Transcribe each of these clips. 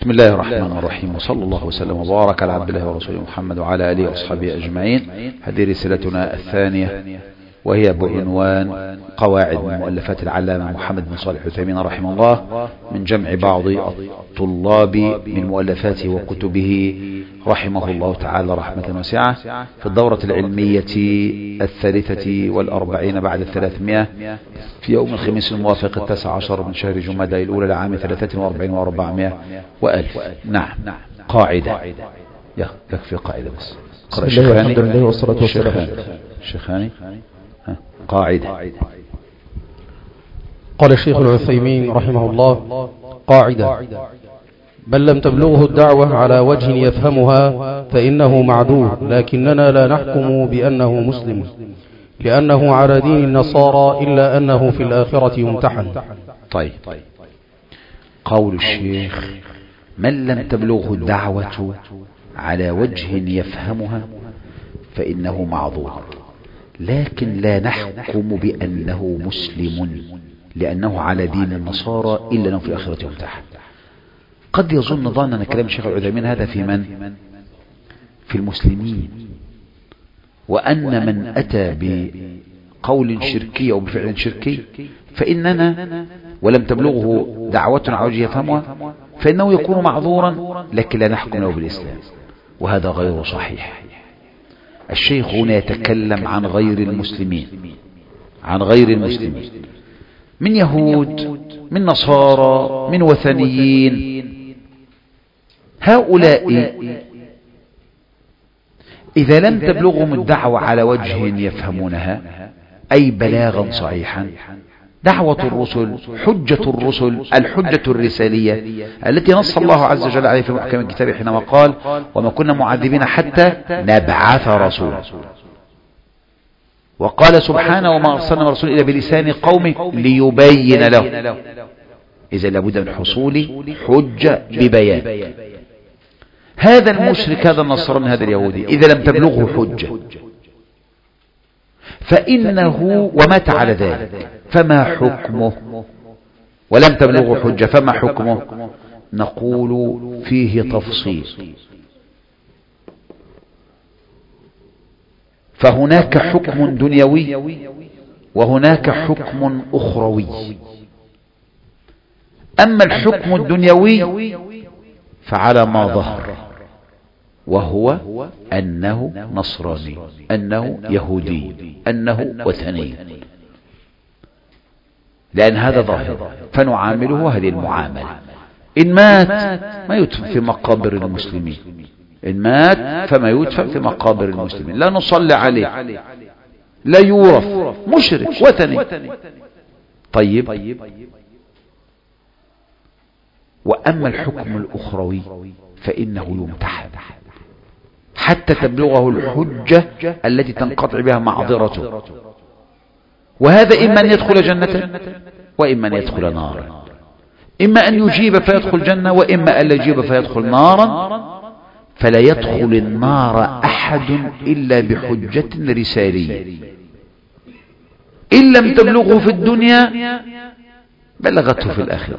بسم الله الرحمن الرحيم، وصلى الله وسلم وبارك على عبد الله ورسوله محمد وعلى آله وأصحابه أجمعين. هذه رسالتنا الثانية وهي بعنوان قواعد من مؤلفات العلامة محمد بن صالح العثيمين رحمه الله، من جمع بعض الطلاب من مؤلفاته وكتبه رحمه الله تعالى رحمة واسعة، في الدورة العلمية 43 بعد 300 في يوم الخميس الموافق 19 من شهر جمادى الأولى لعام 43 و400 وألف. نعم، قاعدة يكفي قاعدة بس. بسم الله والحمد لله والصلاة والسلام. الشيخاني قاعدة. قال الشيخ العثيمين رحمه الله: قاعدة: بل لم تبلغه الدعوة على وجه يفهمها فإنه معذور، لكننا لا نحكم بأنه مسلم لأنه على دين النصارى، إلا أنه في الآخرة يمتحن. طيب، قول الشيخ: من لم تبلغه الدعوة على وجه يفهمها فإنه معذور، لكن لا نحكم بأنه مسلم لأنه على دين النصارى، إلا أنه في الآخرة يمتحن. قد يظن ظن أن كلام الشيخ العثيمين هذا في من؟ في المسلمين، وأن من أتى بقول شركي أو بفعل شركي فإننا ولم تبلغه دعوة على وجه يفهمها فإنه يكون معذورا، لكن لا نحكم له بالإسلام، وهذا غير صحيح. الشيخ هنا يتكلم عن غير المسلمين، عن غير المسلمين، من يهود، من نصارى، من وثنيين. هؤلاء إذا لم تبلغهم الدعوة على وجه يفهمونها، أي بلاغا صحيحا، دعوة الرسل، حجة الرسل، الحجة الرسالية التي نص الله عز وجل عليه في محكم الكتاب حينما قال: وما كنا معذبين حتى نبعث رسولا. وقال سبحانه: وما أرسلنا رسول إلا بلسان قومه ليبين له. إذا لابد من حصول حجة ببيان. هذا المشرك، هذا النصراني، هذا اليهودي، إذا لم تبلغه حجة فإنه ومات على ذلك، فما حكمه؟ ولم تبلغه حجة فما حكمه؟ نقول فيه تفصيل. فهناك حكم دنيوي وهناك حكم أخروي. أما الحكم الدنيوي فعلى ما ظهر، وهو أنه نصراني، أنه يهودي، أنه وثني، لأن هذا ظاهر، فنعامله هذه المعاملة. إن مات ما يدفن في مقابر المسلمين، إن مات فما يدفن في مقابر المسلمين، لا نصلي عليه، لا يورث، مشرك وثني. طيب، وأما الحكم الأخروي فإنه يمتحن حتى تبلغه الحجة التي تنقطع بها معذرته، وهذا إما أن يدخل جنة وإما أن يدخل نارا، إما أن يجيب فيدخل جنة وإما أن لا يجيب فيدخل نارا. فلا يدخل النار أحد إلا بحجة رسالية، إن لم تبلغه في الدنيا بلغته في الآخرة.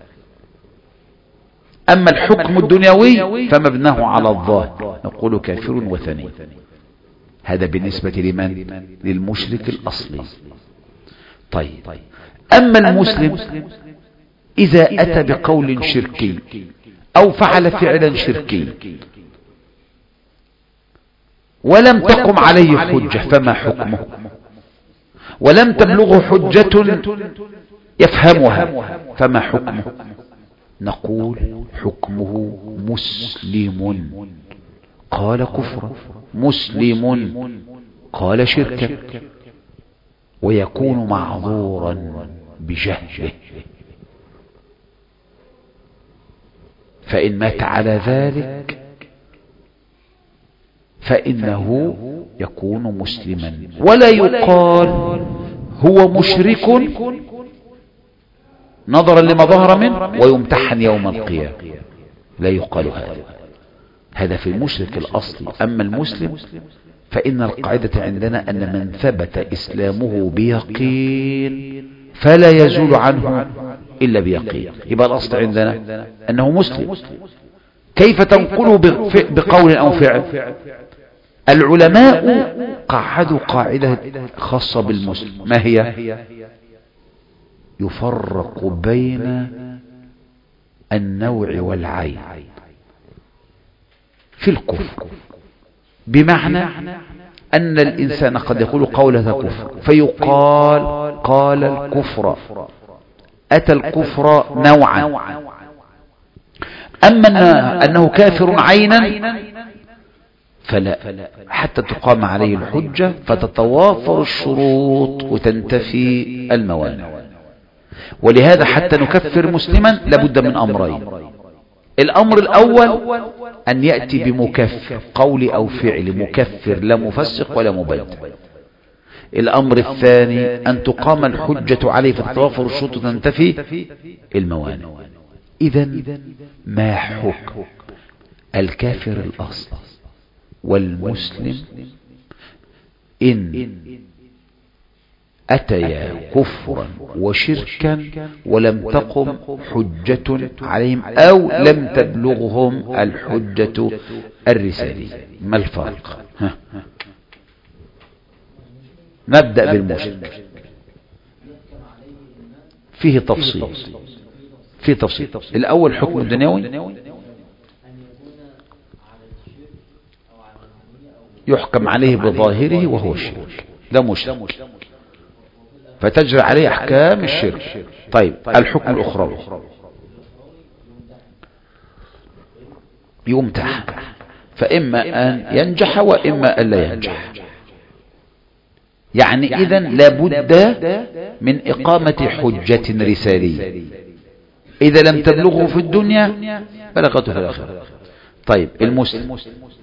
أما الحكم الدنيوي فمبناه على الظاهر، نقول كافر وثني. هذا بالنسبة لمن؟ للمشرك الأصلي. طيب، أما المسلم إذا أتى بقول شركي أو فعل فعلا شركي ولم تقم عليه حجة فما حكمه؟ ولم تبلغه حجة يفهمها فما حكمه؟ نقول حكمه مسلم قال كفرا، مسلم قال شركا، ويكون معذورا بجهله. فإن مات على ذلك فإنه يكون مسلما، ولا يقال هو مشرك نظرا لما ظهر منه ويمتحن يوم القيامة، لا يقال هذا. هذا في المشرك الأصلي. أما المسلم فإن القاعدة عندنا أن من ثبت إسلامه بيقين فلا يزول عنه إلا بيقين. يبقى الأصل عندنا أنه مسلم. كيف تنقله بقول أو فعل؟ العلماء قعدوا قاعدة خاصة بالمسلم، ما هي؟ يفرق بين النوع والعين في الكفر، بمعنى أن الإنسان قد يقول قولة كفر فيقال قال الكفر، أتى الكفر نوعا. أما أنه كافر عينا فلا، حتى تقام عليه الحجة فتتوافر الشروط وتنتفي الموانع. ولهذا حتى نكفر مسلما لابد من أمرين. الأمر الأول أن يأتي بمكفر قول أو فعل مكفر، لا مفسق ولا مبدع. الأمر الثاني أن تقام الحجة عليه فتتوافر الشروط وتنتفي الموانع. إذن ما حكم الكافر الأصل والمسلم إن أتيا كفرا وشركا ولم تقم حجة عليهم أو لم تبلغهم الحجة الرسالية؟ ما الفرق؟ نبدأ بالمشرك. فيه تفصيل. الأول حكم الدنيوي يحكم عليه بظاهره وهو الشرك، ده مشرك فتجري عليه أحكام الشرك. طيب الحكم الأخروي يمتحن، فإما أن ينجح وإما أن لا ينجح. يعني إذن لابد من إقامة حجة رسالية، إذا لم تبلغه في الدنيا بلغته في الآخرة. طيب المسلم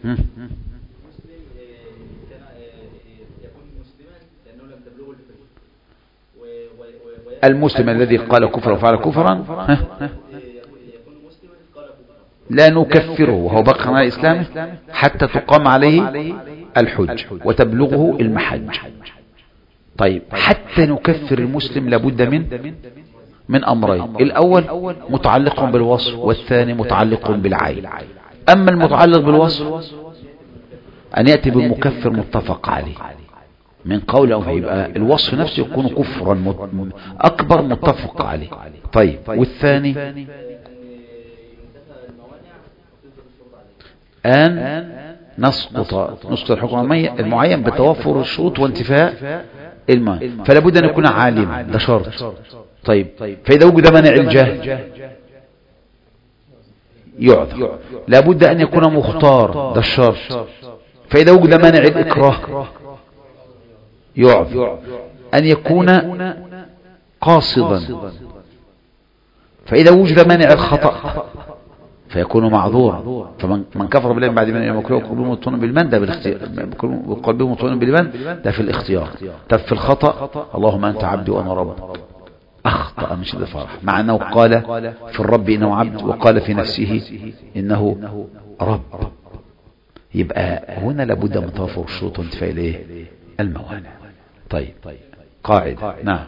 المسلم الذي قال كفرا وفعل كفرا لا نكفره وهو بقى على إسلامه حتى تقام عليه الحج وتبلغه المحج. طيب حتى نكفر المسلم لابد من أمرين، الأول متعلق بالوصف والثاني متعلق بالعين. أما المتعلق بالوصف أن يأتي بالمكفر متفق عليه من قول أو يبقى الوصف نفسه يكون كفرا أكبر متفق عليه. طيب والثاني أن نسقط الحكم المعين بتوفر الشروط وانتفاء الماء، فلا بد أن يكون عالما، ده شرط. طيب فإذا وجد مانع الجهل يعذر، لا بد أن يكون مختار، ده الشرط. فإذا وجد مانع الإكراه يعذر، أن يكون قاصدا. فإذا وجد مانع الخطأ فيكون معذورا. فمن كفر بالله بعد من المكروه وقلبه مطمئن بالمن ده بالاختيار، قلبه مطمئن بالمن ده في الاختيار. طب في الخطأ اللهم أنت عبدي وأنا ربك، أخطأ من شدة فرح، مع أنه قال في الرب إنه عبد وقال في نفسه إنه رب. يبقى هنا لابد من توافر الشروط وانتفاء إليه الموانع. طيب قاعدة. نعم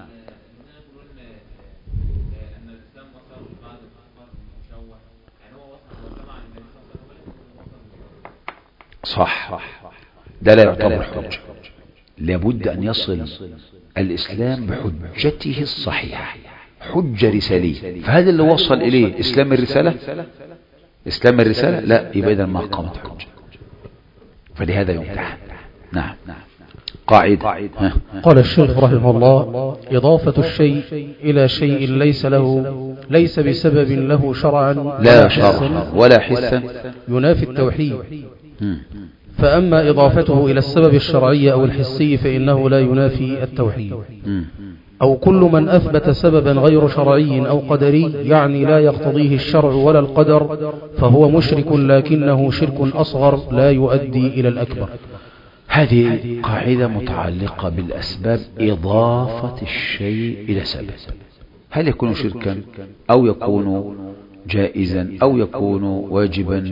صح، ده لا يعتبر حجة. لابد أن يصل الإسلام بحجته الصحيحة، حجة رسالية. فهذا اللي وصل إليه إسلام الرسالة لا، يبقى إذا ما قامت حجة، فلهذا يمتحن. نعم قاعدة. قال الشيخ رحمه الله: إضافة الشيء إلى شيء ليس بسبب له شرعا لا شرعا ولا حسا ينافي التوحيد. فأما إضافته إلى السبب الشرعي أو الحسي فإنه لا ينافي التوحيد. أو كل من أثبت سببا غير شرعي أو قدري يعني لا يقتضيه الشرع ولا القدر فهو مشرك، لكنه شرك أصغر لا يؤدي إلى الأكبر. هذه قاعدة متعلقة بالأسباب، إضافة الشيء إلى سبب، هل يكون شركا أو يكون جائزا أو يكون واجبا؟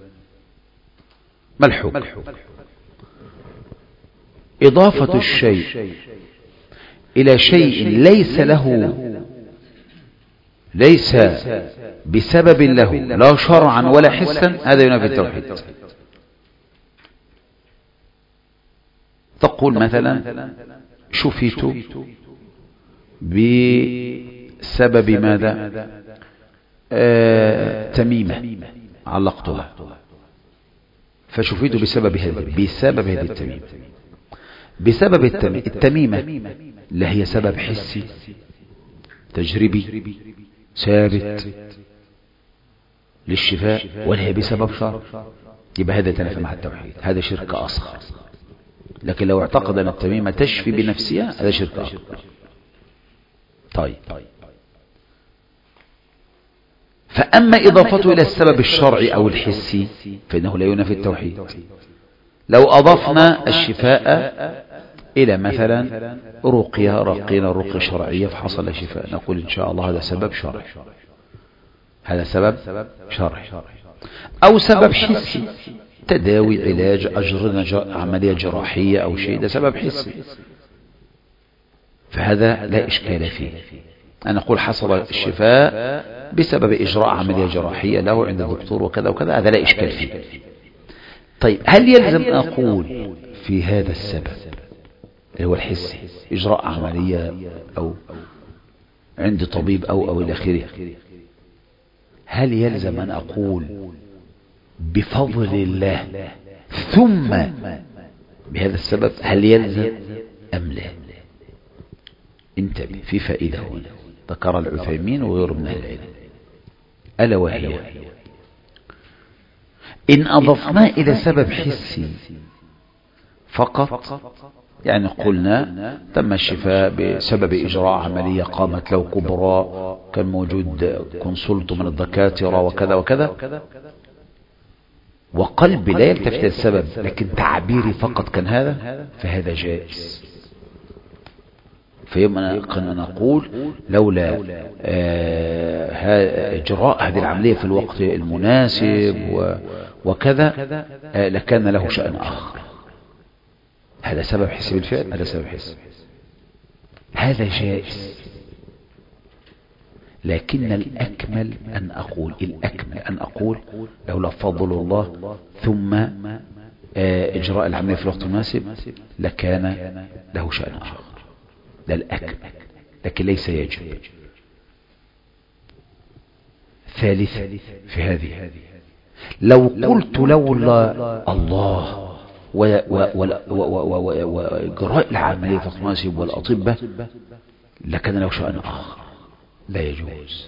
ما الحكم؟ إضافة الشيء إلى شيء ليس له ليس بسبب له لا شرعا ولا حسا، هذا ينافي التوحيد. تقول مثلا شفيت بسبب ماذا؟ تميمة علقتها، فشفيت بسبب هذه التميمة. بسبب التميمة لا هي سبب حسي تجربي ثابت للشفاء، ولا هي بسبب شرع، يبقى هذا تنافي مع التوحيد، هذا شرك أصغر. لكن لو اعتقد أن التميمة تشفي بنفسها هذا شرك أكبر. طيب، فأما إضافته إلى السبب الشرعي أو الحسي فإنه لا ينافي التوحيد. لو أضفنا الشفاء إلى مثلا رقينا رقية شرعية فحصل شفاء، نقول إن شاء الله هذا سبب شرعي، هذا سبب شرعي. أو سبب حسي، تداوي، علاج، أجرنا عملية جراحية أو شيء، ده سبب حسي، فهذا لا إشكال فيه. أنا أقول حصل الشفاء بسبب إجراء عملية جراحية له عند الدكتور وكذا وكذا، هذا لا إشكال فيه. طيب، هل يلزم أن أقول في هذا السبب اللي هو الحسي إجراء عملية أو عند طبيب أو إلى آخره، هل يلزم أن أقول بفضل الله ثم بهذا السبب؟ هل يلزم أم لا؟ انتبه، في فائدة هنا ذكر العثيمين وغيره من أهل العلم، ألا وهي إن أضفنا إلى سبب حسي فقط، يعني قلنا تم الشفاء بسبب إجراء عملية قامت له كبرى، كان موجود كونسلت من الدكاترة وكذا وكذا، وقلبي لا يلتفت السبب لكن تعبيري فقط كان هذا، فهذا جائز. فيوم أنا نقول لولا إجراء هذه العملية في الوقت المناسب وكذا لكان له شأن آخر، هذا سبب حسي بالفعل، هذا سبب حسي، هذا جائز. لكن الأكمل أن أقول لولا فضل الله ثم إجراء العملية في الوقت المناسب لكان له شأن آخر، ده الأكمل، لكن ليس يجب. ثالث في هذه، لو قلت لولا الله وإجراء العملية في الوقت المناسب والأطباء لكان له شأن آخر، لا يجوز.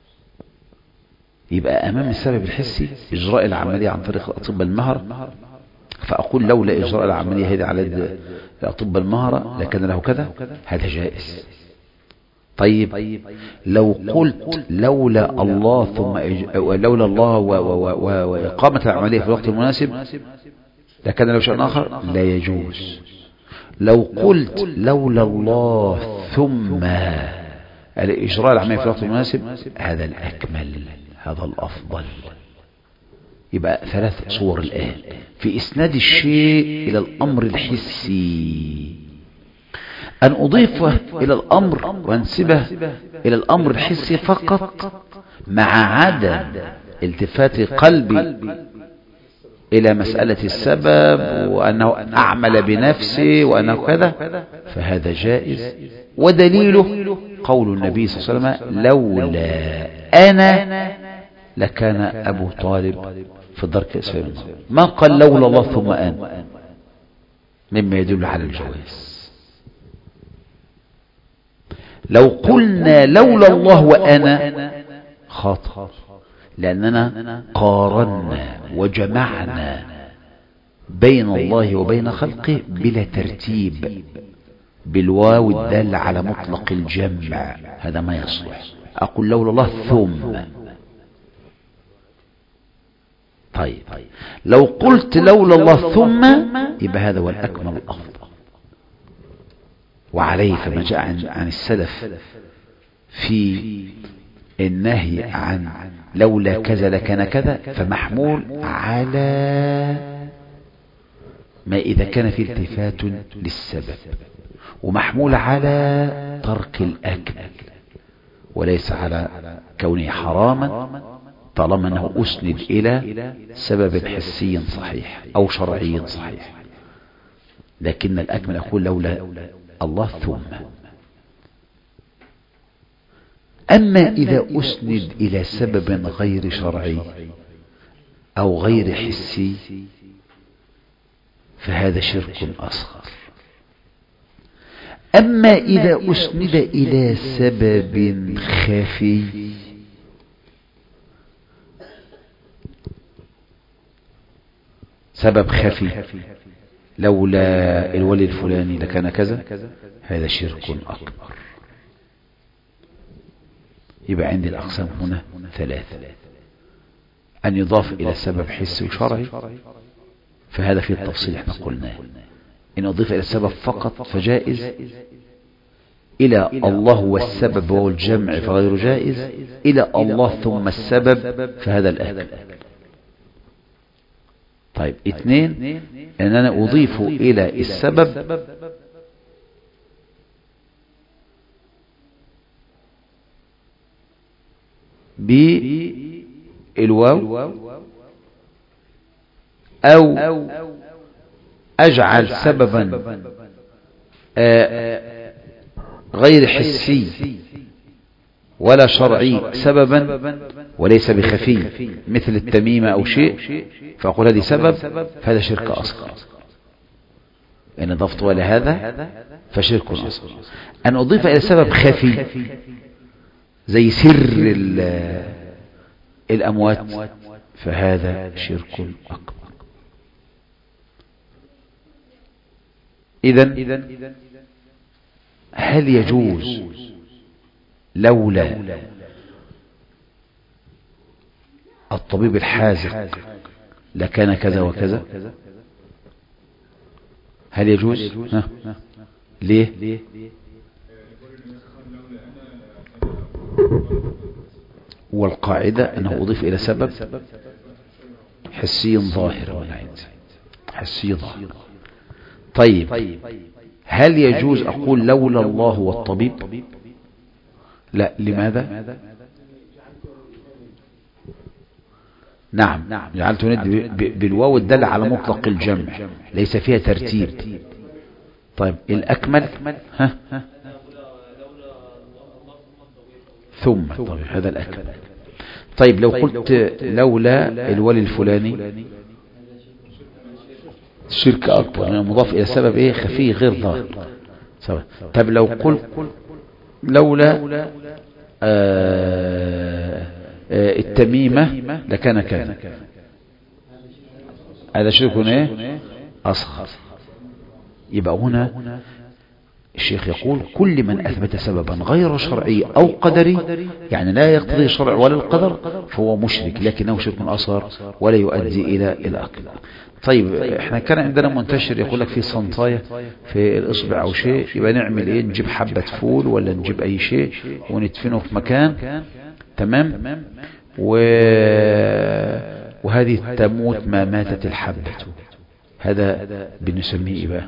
يبقى أمام السبب الحسي إجراء العملية عن طريق الأطباء المهر، فأقول لولا إجراء العملية هذه على الأطباء المهرة لكان له كذا، هذا جائز. طيب، لو قلت لولا الله ثم لولا الله وإقامة العملية في الوقت المناسب لكان له شأن آخر، لا يجوز. لو قلت لولا الله ثم إجراء العملية في الوقت المناسب، هذا الأكمل، هذا الأفضل. يبقى ثلاث صور الآن في إسناد الشيء إلى الأمر الحسي، أن أضيفه إلى الأمر وأنسبه إلى الأمر الحسي فقط مع عدم التفات قلبي إلى مسألة السبب وأنه أعمل بنفسه وأنه كذا، فهذا جائز. ودليله قول النبي صلى الله عليه وسلم لولا أنا لكان أبو طالب في الدرك الأسفل من النار، ما قال لولا الله ثم أنا، مما يدل على الجواز. لو قلنا لولا الله وأنا خاطئ، لأننا قارنا وجمعنا بين الله وبين خلقه بلا ترتيب، بالواو الدالة على مطلق الجمع، هذا ما يصلح. أقول لولا الله ثم. طيب، لو قلت لولا الله ثم يبقى هذا هو الأكمل الأفضل. وعليه فما جاء عن السلف في النهي عن لولا كذا لكان كذا، فمحمول على ما إذا كان في التفات للسبب، ومحمول على ترك الأكمل، وليس على كونه حراما طالما أنه أسند إلى سبب حسي صحيح أو شرعي صحيح. لكن الأكمل يقول لولا الله ثم. أما إذا أسند إلى سبب غير شرعي أو غير حسي فهذا شرك أصغر. أما إذا أسند إلى سبب خفي سبب خفي لولا الولي الفلاني لكان كذا، هذا شرك أكبر. يبقى عندي الأقسام هنا ثلاثة: أن يضاف إلى سبب حسي وشرعي فهذا فيه التفصيل احنا قلناه. إن أضيف إلى السبب فقط فجائز، إلى الله والسبب وهو الجمع فغير جائز، إلى الله ثم السبب فهذا الآكل. طيب اثنين، أن أنا أضيف إلى السبب بالواو أو أجعل سببا غير حسي ولا شرعي سببا وليس بخفي مثل التميمة أو شيء، فأقول هذه سبب، فهذا شرك أصغر. إن أضفت إلى هذا فشرك أصغر. أن أضيف إلى سبب خفي زي سر الأموات فهذا شرك أكبر. إذن هل يجوز لولا الطبيب الحاذق لكان كذا وكذا؟ هل يجوز؟ ليه؟ والقاعدة أنه أضيف إلى سبب حسي ظاهر والعين حسي ظاهر. طيب هل يجوز أقول لولا الله والطبيب؟ لا. لماذا؟ نعم، جعلت ند بالواو الدل على مطلق الجمع ليس فيها ترتيب. طيب الأكمل ثم. طيب هذا الأكمل. طيب لو قلت لولا الولي الفلاني شرك أكبر، يعني مضاف إلى سبب إيه خفي غير ظاهر. طيب لو قلت لولا التميمة لكان كذا، هذا شرك إيه أصغر. يبقى هنا الشيخ يقول كل من أثبت سببا غير شرعي أو قدري، يعني لا يقتضي الشرع ولا القدر، فهو مشرك لكنه شرك أصغر ولا يؤدي إلى الأكبر. طيب احنا كان عندنا منتشر يقول لك في صنطاية في الإصبع أو شيء، يبقى نعمل إيه؟ نجيب حبة فول ولا نجيب أي شيء وندفنه في مكان، تمام، وهذه تموت ما ماتت الحبة. هذا بنسميه إيه بقى؟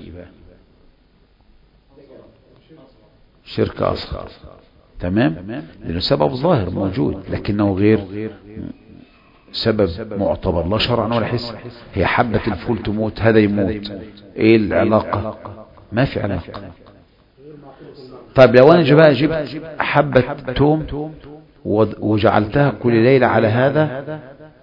شرك أصغر، تمام، لأنه سبب ظاهر موجود لكنه غير سبب معتبر لا شرعا ولا حس. هي حبة الفول تموت هذا يموت، ايه العلاقة؟ ما في علاقة. طيب لو انا جبت حبة توم وجعلتها كل ليلة على هذا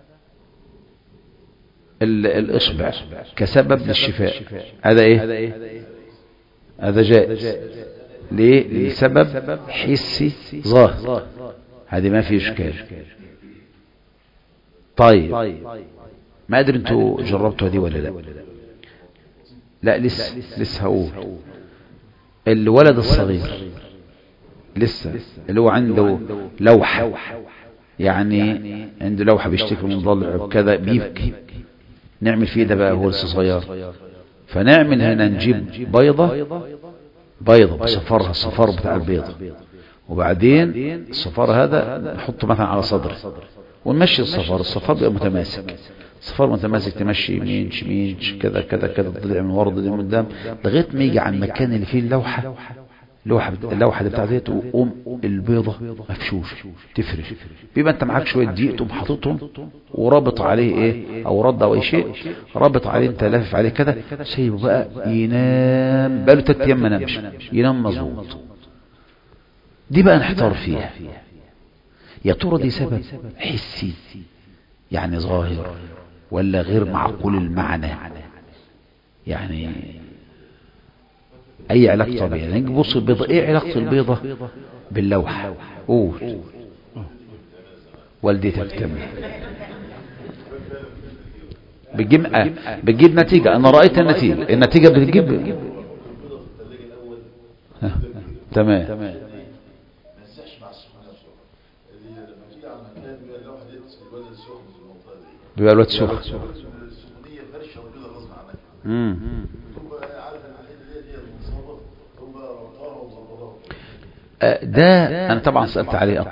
الإصبع كسبب للشفاء، هذا ايه؟ هذا جائز. ليه؟ لسبب حسي ظاهر، هذه ما في إشكال. طيب ما أدري أنتوا جربتوا هذه ولا لا؟ لا لسه هقول. الولد الصغير لسه اللي هو عنده لوحة، يعني عنده لوحة بيشتكي من ضلع كذا بيبكي، نعمل فيه ده بقى هو لسه صغير، فنعمل هنا نجيب بيضة بصفرها، الصفار بتاع البيضة، وبعدين الصفار هذا نحطه مثلا على صدره ونمشي الصفار بيبقى متماسك، الصفار متماسك، تمشي يمين شمال كذا كذا كذا، الضلع من ورا الضلع من قدام لغايه ما يجي على المكان اللي فيه اللوحه اللوحة بتاعتها تقوم البيضة مفشوش تفرش، بيبقى انت معاك شوية دقيق تقوم حاططهم ورابط عليه ايه او رد او اي شيء، رابط عليه انت لافف عليه كده، سيبه بقى ينام بقاله 3 ايام ما نامش، ينام مظبوط. دي بقى نحتار فيها، يا ترى دي سبب حسي يعني ظاهر ولا غير معقول المعنى؟ يعني اي علاقة طبيعية. يعني بص البيضة، ايه علاقة البيضة باللوحة؟ قول. والدتك تمام بتجيب نتيجة. انا رأيت النتيجة بتجيب تمام. بيبقى الواد سخن. ده انا طبعا سألت عليه.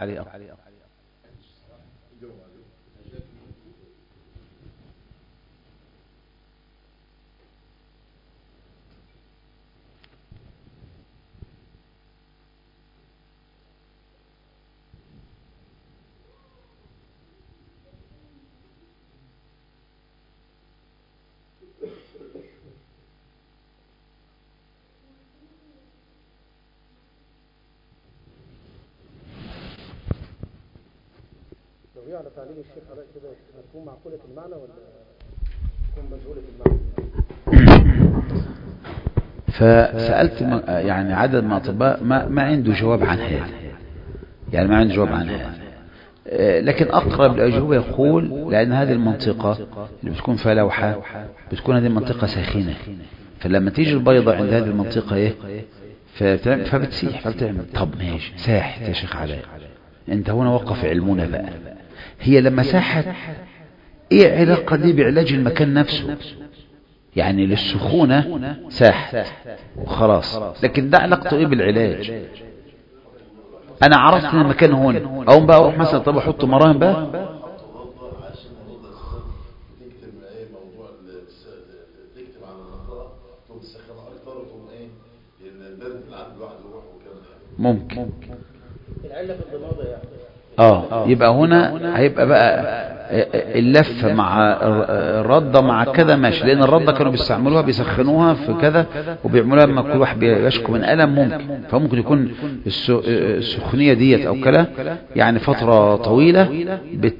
لو هي على تعليل الشيخ علاء كده هتكون معقولة المعنى ولا تكون مجهولة المعنى؟ فسألت يعني عدد من الأطباء ما عنده جواب عن هذا، يعني ما عنده جواب عن هذا، لكن أقرب الأجوبة يقول لأن هذه المنطقة اللي بتكون فيها لوحة بتكون هذه المنطقة ساخنة، فلما تيجي البيضة عند هذه المنطقة ايه فبتسيح فبتعمل. طب ماشي ساحت يا شيخ علاء، انت هنا وقف علمنا بقى، هي لما ساحت ايه علاقة دي بعلاج المكان نفسه؟ يعني للسخونة ساحت وخلاص، لكن ده علاقته ايه بالعلاج؟ انا عرفت ان المكان هون، اقوم بقى اروح مثلا طب احط مراهم بقى ممكن العلة في الضمادة يعني. يبقى هنا هيبقى بقى اللف مع الردة مع كذا ماشي، لان الردة كانوا بيستعملوها بيسخنوها في كذا وبيعملوها لما كل واحد بيشكو من ألم، ممكن فممكن يكون السخونية ديت او كلا يعني فترة طويلة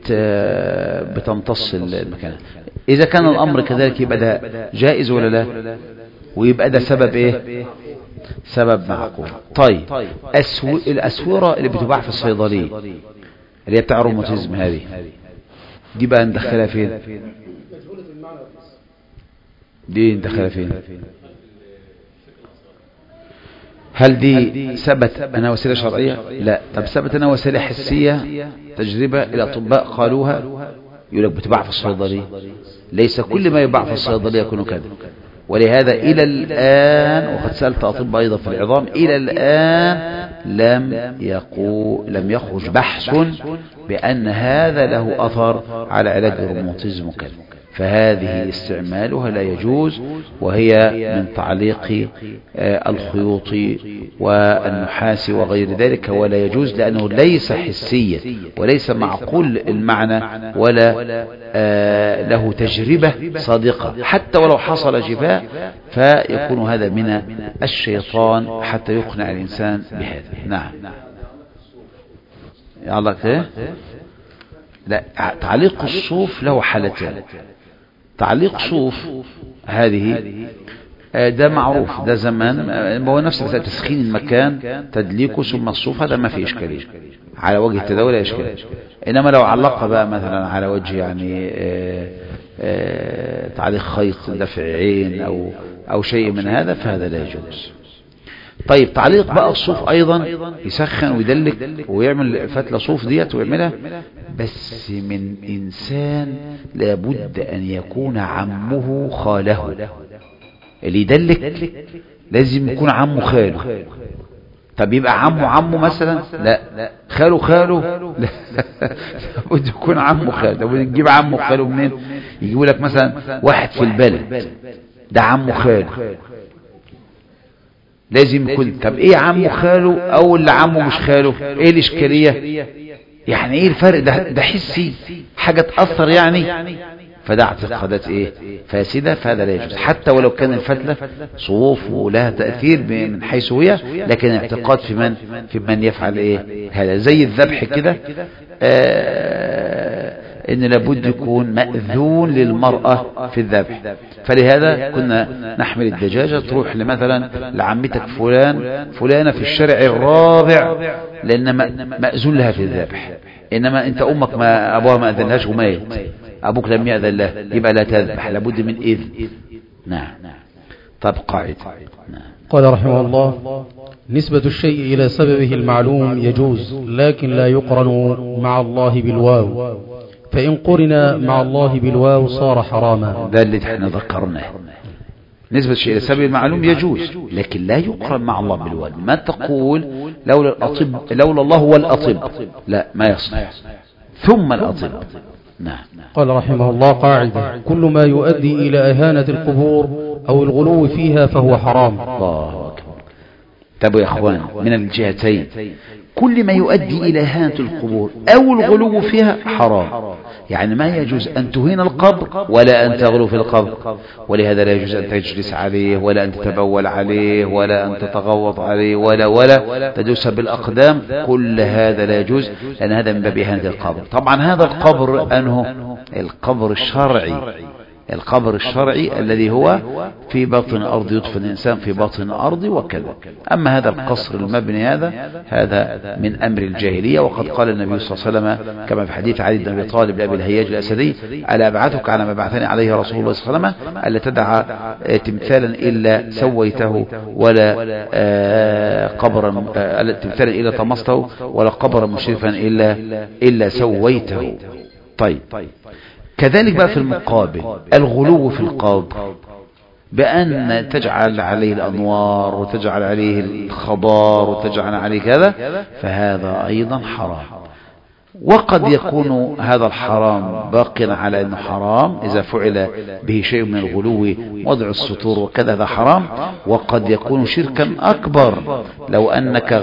بتمتص المكان. اذا كان الامر كذلك يبقى ده جائز ولا لا؟ ويبقى ده سبب ايه؟ سبب معقول. طيب الأسورة اللي بتباع في الصيدلية اللي هي بتاع الروماتيزم هذه دي بقى ندخلها فين؟ دي ندخلها فين؟ هل دي ثبت أنها وسيلة شرعية؟ لا. طب ثبت أنها وسيلة حسية تجربة الأطباء قالوها، يقول لك بتباع في الصيدلية. ليس كل ما يباع في الصيدلية يكون كذا، ولهذا إلى الآن وقد سألت أطباء أيضا في العظام إلى الآن لم يخرج بحث بأن هذا له أثر على علاج الروماتيزم وكذا، فهذه استعمالها لا يجوز، وهي من تعليق الخيوط والنحاس وغير ذلك، ولا يجوز لأنه ليس حسيا وليس معقول المعنى ولا له تجربة صادقة، حتى ولو حصل شفاء فيكون هذا من الشيطان حتى يقنع الإنسان بهذا. نعم يا الله كده. لا، تعليق الصوف له حالتين. تعليق صوف هذه ده معروف، ده زمان هو نفس تسخين المكان تدليكه ثم الصوف، هذا ما في إشكالية على وجه التداول إشكالية. إنما لو علقها بقى مثلا على وجه يعني تعليق خيط دفع عين أو شيء من هذا فهذا لا يجوز. طيب تعليق بقى الصوف أيضا يسخن ويدلك ويعمل فتلة صوف ديت ويعملها، بس من إنسان لابد أن يكون عمه خاله. اللي يدلك لازم يكون عمه خاله. طب يبقى عمه مثلا؟ لا. خاله لا. لابد يكون عمه خاله. طب نجيب عمه خاله منين؟ يجيبوا لك مثلا واحد في البلد ده عمه خاله، لازم يكون. طب ايه عمه خاله او اللي عمه مش خاله؟ ايه الاشكالية؟ يعني ايه الفرق ده حسي، حاجة تأثر يعني. فده اعتقادات ايه فاسدة، فهذا لا يجوز حتى ولو كان الفتلة صوف ولها تأثير من حيث هي، لكن اعتقاد في من يفعل ايه هذا. زي الذبح كده، ان لابد يكون مأذون للمرأة في الذبح. فلهذا كنا نحمل الدجاجة تروح مثلا لعمتك فلانة في الشارع الرابع، لان مأذون لها في الذبح. انما انت امك ما ابوها ما اذن لهاش ومات، ابوك لم يأذن له، يبقى لا تذبح، لابد من اذن. نعم. طب قاعدة. قال رحمه الله: نسبة الشيء إلى سببه المعلوم يجوز، لكن لا يقرن مع الله بالواو، فإن قرن مع الله بالواو صار حراما. ده اللي احنا ذكرناه. نسبة الشيء إلى سبب المعلوم يجوز، لكن لا يقرن مع الله بالواو. ما تقول لولا الله هو الأطب، لا، ما يصح. ثم الأطب. نعم. قال رحمه الله: قاعدة: كل ما يؤدي إلى إهانة القبور أو الغلو فيها فهو حرام. الله أكبر. طب يا إخوان، من الجهتين كل ما يؤدي إلى إهانة القبور أو الغلو فيها حرام. يعني ما يجوز أن تهين القبر ولا أن تغلو في القبر، ولهذا لا يجوز أن تجلس عليه ولا أن تتبول عليه ولا أن تتغوط عليه ولا تدوس بالأقدام. كل هذا لا يجوز، لأن هذا من باب إهانة القبر. طبعا هذا القبر أنه القبر الشرعي، القبر الشرعي الذي هو في باطن الأرض، يدفن الإنسان في باطن الأرض وكذا. أما هذا القصر المبني هذا من أمر الجاهلية. وقد قال النبي صلى الله عليه وسلم كما في حديث علي بن أبي طالب لأبي الهياج الأسدي: ألا أبعثك على ما بعثني عليه رسول الله صلى الله عليه وسلم، ألا تدع تمثالا إلا سويته ولا قبرا تمثالا إلا طمسته ولا قبرا مشرفا إلا سويته. طيب، كذلك بقى في المقابل الغلو في القبر بأن تجعل عليه الأنوار وتجعل عليه الخضار وتجعل عليه كذا، فهذا أيضا حرام. وقد يكون هذا الحرام باقيا على أنه حرام إذا فعل به شيء من الغلو، وضع السطور وكذا، هذا حرام. وقد يكون شركا أكبر لو أنك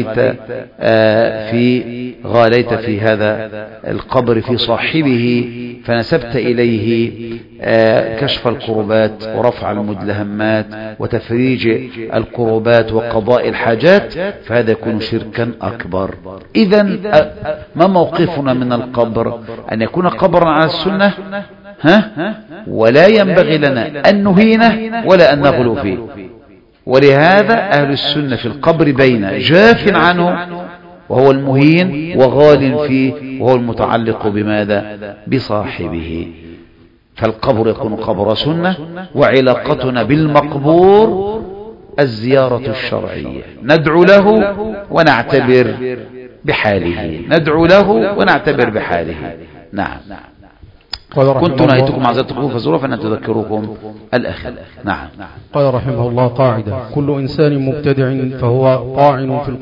غاليت في هذا القبر في صاحبه، فنسبت إليه كشف الكربات ورفع المدلهمات وتفريج الكربات وقضاء الحاجات، فهذا يكون شركا أكبر. إذن ما موقفنا من القبر؟ أن يكون قبرا على السنة، ولا ينبغي لنا أن نهينه ولا أن نغلو فيه. ولهذا أهل السنة في القبر بين جاف عنه وهو المهين وغال فيه وهو المتعلق بماذا؟ بصاحبه. فالقبر يكون قبر سنة، وعلاقتنا بالمقبور الزيارة الشرعية، ندعو له ونعتبر بحاله، ندعو له ونعتبر بحاله. نعم. كنت نهيتكم عن زيارة القبور فزوروا فأنا تذكركم الأخير. نعم. قال رحمه الله: قاعدة: كل إنسان مبتدع فهو طاعن في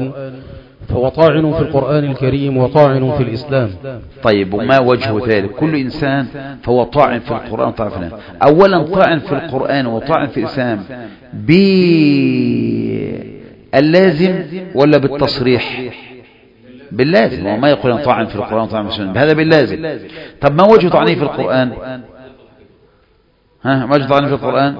القرآن الكريم وطاعن في الإسلام. طيب، وما وجه ذلك؟ كل إنسان فهو طاعن في القرآن وطاعن في الإسلام. أولا طاعن في القرآن وطاعن في الإسلام باللازم ولا بالتصريح؟ باللازم. وما يقول أن طاعن في القرآن وطاعن في الإسلام، هذا باللازم. طب ما وجه طعنه في القرآن؟ ما وجه طعنه في القرآن؟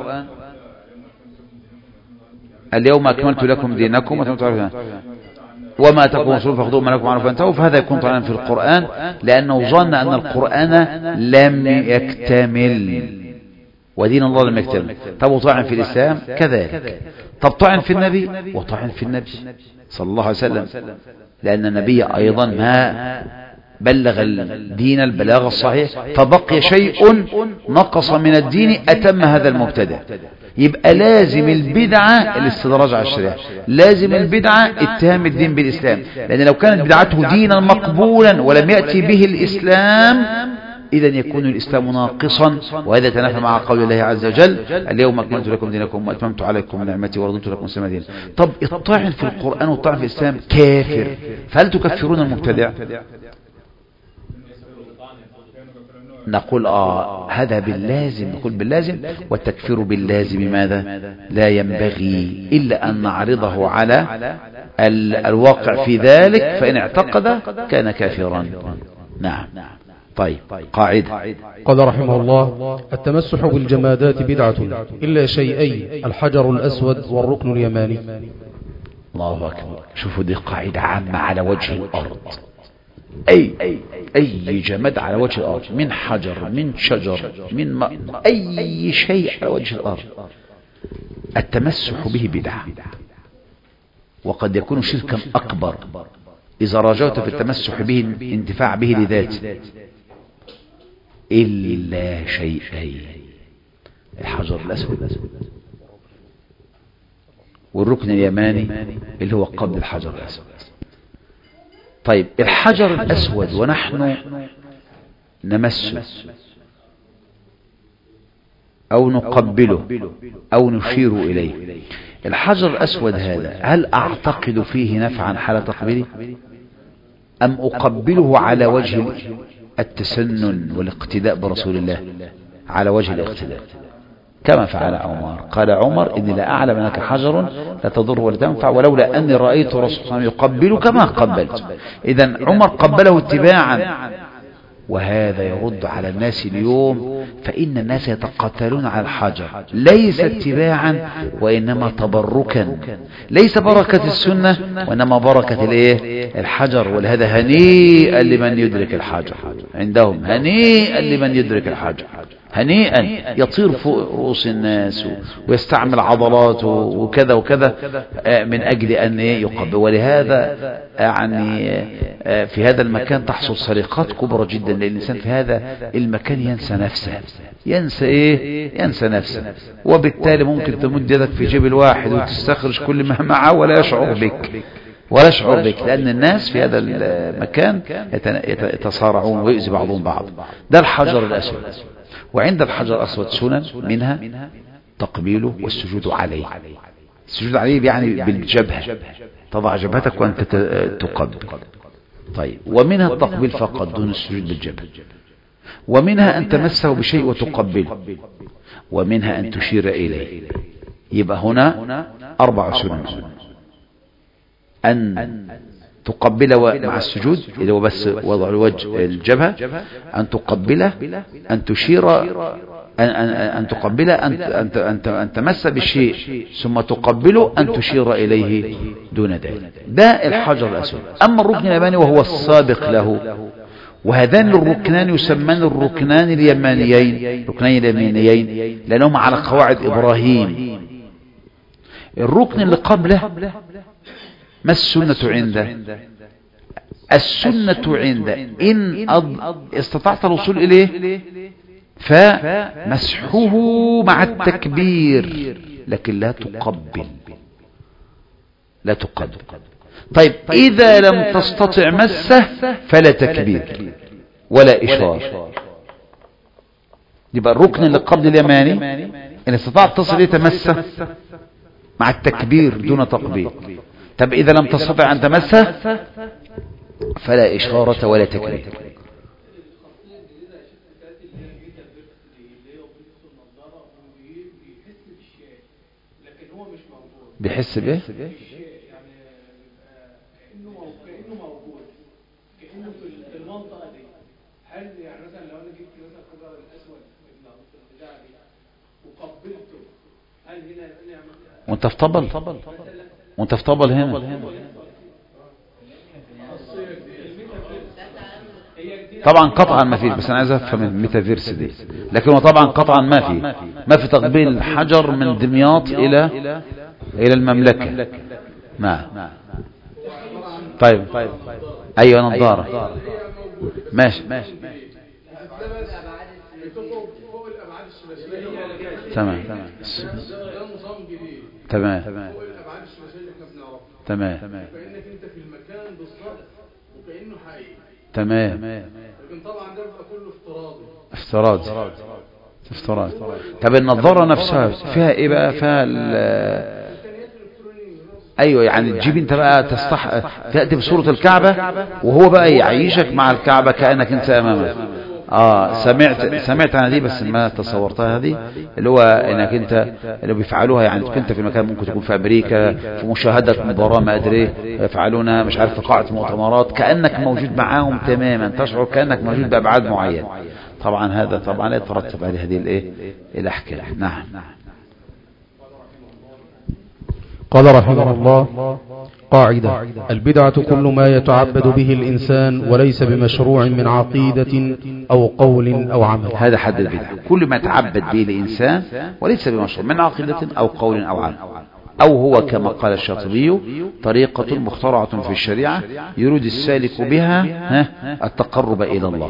اليوم أكملت لكم دينكم وما أتاكم رسول فخذوه ما لكم عنه فانتهوا. فهذا يكون طعنا في القرآن، لأنه ظن أن القرآن لم يكتمل ودين الله لم يكتمل. طب وطعن في الإسلام كذلك. طب طعن في النبي وطعن في النبي صلى الله عليه وسلم، لأن النبي أيضا ما بلغ الدين البلاغ الصحيح، فبقي شيء نقص من الدين أتم هذا المبتدع. يبقى لازم البدعة الاستدراج على الشريعة، لازم البدعة اتهام الدين بالإسلام، لأن لو كانت بدعته دينا مقبولا ولم يأتي به الإسلام إذن يكون الإسلام ناقصا، وهذا تنافى مع قول الله عز وجل: اليوم أكملت لكم دينكم وأتممت عليكم نعمتي ورضيت لكم الإسلام دينا. طب الطاعن في القرآن والطاعن في الإسلام كافر، فهل تكفرون المبتدع؟ نقول هذا باللازم، نقول باللازم. والتكفير باللازم ماذا؟ لا ينبغي إلا أن نعرضه على الواقع في ذلك، فإن اعتقد كان كافرا. نعم. طيب، قاعدة. قال رحمه الله: التمسح بالجمادات بدعة إلا شيئين: الحجر الأسود والركن اليماني. الله أكبر. شوفوا، دي قاعدة عامة على وجه الأرض. أي جماد على وجه الأرض، من حجر، من شجر، من أي شيء على وجه الأرض، التمسح به بدعة، وقد يكون شركا أكبر إذا رجعت في التمسح به انتفاع به لذاته، إلا شيئين: الحجر الأسود والركن اليماني اللي هو قبل الحجر الأسود. طيب، الحجر الأسود ونحن نمسه أو نقبله أو نشير إليه، الحجر الأسود هذا هل أعتقد فيه نفعا حال تقبيله، أم أقبله على وجه التسنن والاقتداء برسول الله، على وجه الاقتداء كما فعل عمر؟ قال عمر: إني لا أعلم أنك حجر لا تضر ولا تنفع، ولولا أني رأيت رسول الله يقبلك ما قبلت. إذن عمر قبله اتباعا، وهذا يرد على الناس اليوم، فإن الناس يتقاتلون على الحجر ليس اتباعا وإنما تبركا، ليس بركة السنة وإنما بركة الحجر. ولهذا هنيئا لمن يدرك الحجر، عندهم هنيئا لمن يدرك الحجر، هنيئا يطير فوق رؤوس الناس ويستعمل عضلاته وكذا وكذا من أجل أن يقبل. ولهذا يعني في هذا المكان تحصل سرقات كبرى جدا، لأن الإنسان في هذا المكان ينسى نفسه، ينسى نفسه، وبالتالي ممكن تمد يدك في جيب الواحد وتستخرج كل ما معه ولا يشعر بك، لأن الناس في هذا المكان يتصارعون ويؤذي بعضهم بعض. ده الحجر الأسود. وعند الحجر الأسود سنن، منها تقبيله والسجود عليه. السجود عليه يعني بالجبهة، تضع جبهتك وأنت تقبل. طيب، ومنها التقبيل فقط دون السجود بالجبهة، ومنها أن تمسه بشيء وتقبله، ومنها أن تشير إليه. يبقى هنا 4 سنن: أن تقبله مع السجود اللي هو بس وضع الوجه الجبهة، أن تقبله، أن تشير، أن تقبله، أن تمس بالشيء ثم تقبله، أن تشير إليه دون ذلك. ده الحجر الأسود. أما الركن اليماني وهو السابق له، وهذان الركنان يسمان الركنان اليمانيين، ركنين اليمانيين لأنهم على قواعد إبراهيم. الركن اللي قبله ما السنة عنده؟ السنة عنده إن استطعت الوصول إليه فمسحه مع التكبير، لكن لا تقبل. طيب، إذا لم تستطع مسه فلا تكبير ولا إشارة. يبقى الركن اللي قبل اليماني إن استطعت تصل إليه تمسه مع التكبير دون تقبيل. طب إذا لم تستطع أن تمسه فلا إشارة ولا تكبير. بيحس بإيه؟ يعني كأنه موجود، كأنه في المنطقة دي. هل يعني مثلا لو أنا جبت مثلا الحجر الأسود في البتاع دي وقبلته، هل هنا وانت في طبل هنا طبعا قطعا ما فيش، بس انا عايز افهم الميتافيرس دي. لكن هو طبعا قطعا ما في تقبيل الحجر من دمياط الى المملكة. نعم. طيب، ايوه، نظارة. ماشي. تمام. فإنك انت في المكان بالضبط وكأنه حقيقي. تمام. لكن طبعا ده بيبقى كله افتراضي. طب النظارة نفسها فيها ايه بقى؟ فيها ايوه، يعني تجيب انت بقى تأتي بصورة الكعبة، وهو بقى يعيشك مع الكعبة كأنك انت امامه. سمعت عن دي بس ما تصورتها. هذه اللي هو انك انت اللي بيفعلوها، يعني كنت في المكان، ممكن تكون في امريكا في مشاهدة مباراة ما ادري يفعلونها مش عارف في قاعة مؤتمرات، كأنك موجود معاهم تماما، تشعر كأنك موجود بأبعاد معينة. طبعا هذا طبعا لا يترتب عليه هذه الايه الاحكام. نعم. قال رحمه الله: قاعدة: البدعة كل ما يتعبد به الإنسان وليس بمشروع من عقيدة أو قول أو عمل. هذا حد البدعة، كل ما يتعبد به الإنسان وليس بمشروع من عقيدة أو قول أو عمل، أو هو كما قال الشاطبي طريقة مخترعة في الشريعة يريد السالك بها التقرب إلى الله.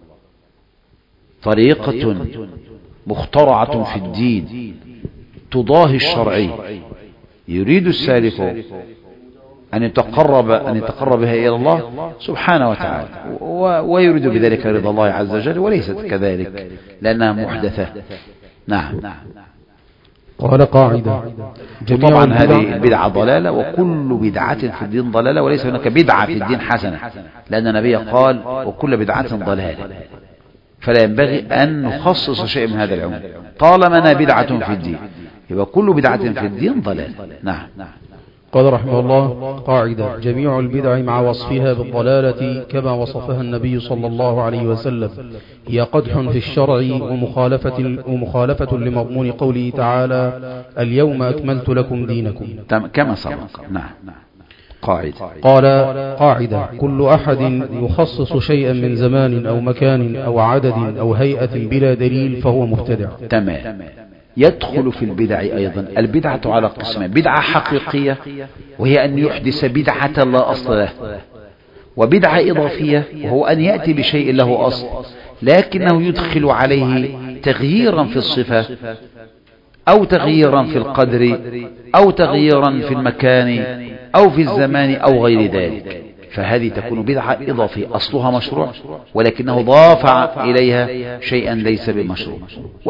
طريقة مخترعة في الدين تضاهي الشرعي يريد السالك أن يتقرب بها إلى الله سبحانه وتعالى، ويريد بذلك رضا الله عز وجل، وليست كذلك لأنها محدثة. نعم. قال: قاعدة: طبعا هذه البدعة ضلالة، وكل بدعة في الدين ضلالة، وليس هناك بدعة في الدين حسنة، لأن النبي قال: وكل بدعة ضلالة، فلا ينبغي أن نخصص شيء من هذا العموم. طالما أنها بدعة في الدين يبقى كل بدعة في الدين ضلال. نعم. قال رحمه الله: قاعدة: جميع البدع مع وصفها بالضلالة كما وصفها النبي صلى الله عليه وسلم هي قدح في الشرع ومخالفة لمضمون قوله تعالى: اليوم أكملت لكم دينكم، كما سبق. نعم. قاعدة. قال: قاعدة: كل أحد يخصص شيئا من زمان أو مكان أو عدد أو هيئة بلا دليل فهو مبتدع. تمام. يدخل في البدع أيضا البدعة على قسمين: بدعة حقيقية وهي أن يحدث بدعة لا أصل له، وبدعة إضافية وهو أن يأتي بشيء له أصل لكنه يدخل عليه تغييرا في الصفة أو تغييرا في القدر أو تغييرا في المكان أو في الزمان أو غير ذلك، فهذه تكون بدعة إضافية أصلها مشروع ولكنه ضاف إليها شيئا ليس بمشروع.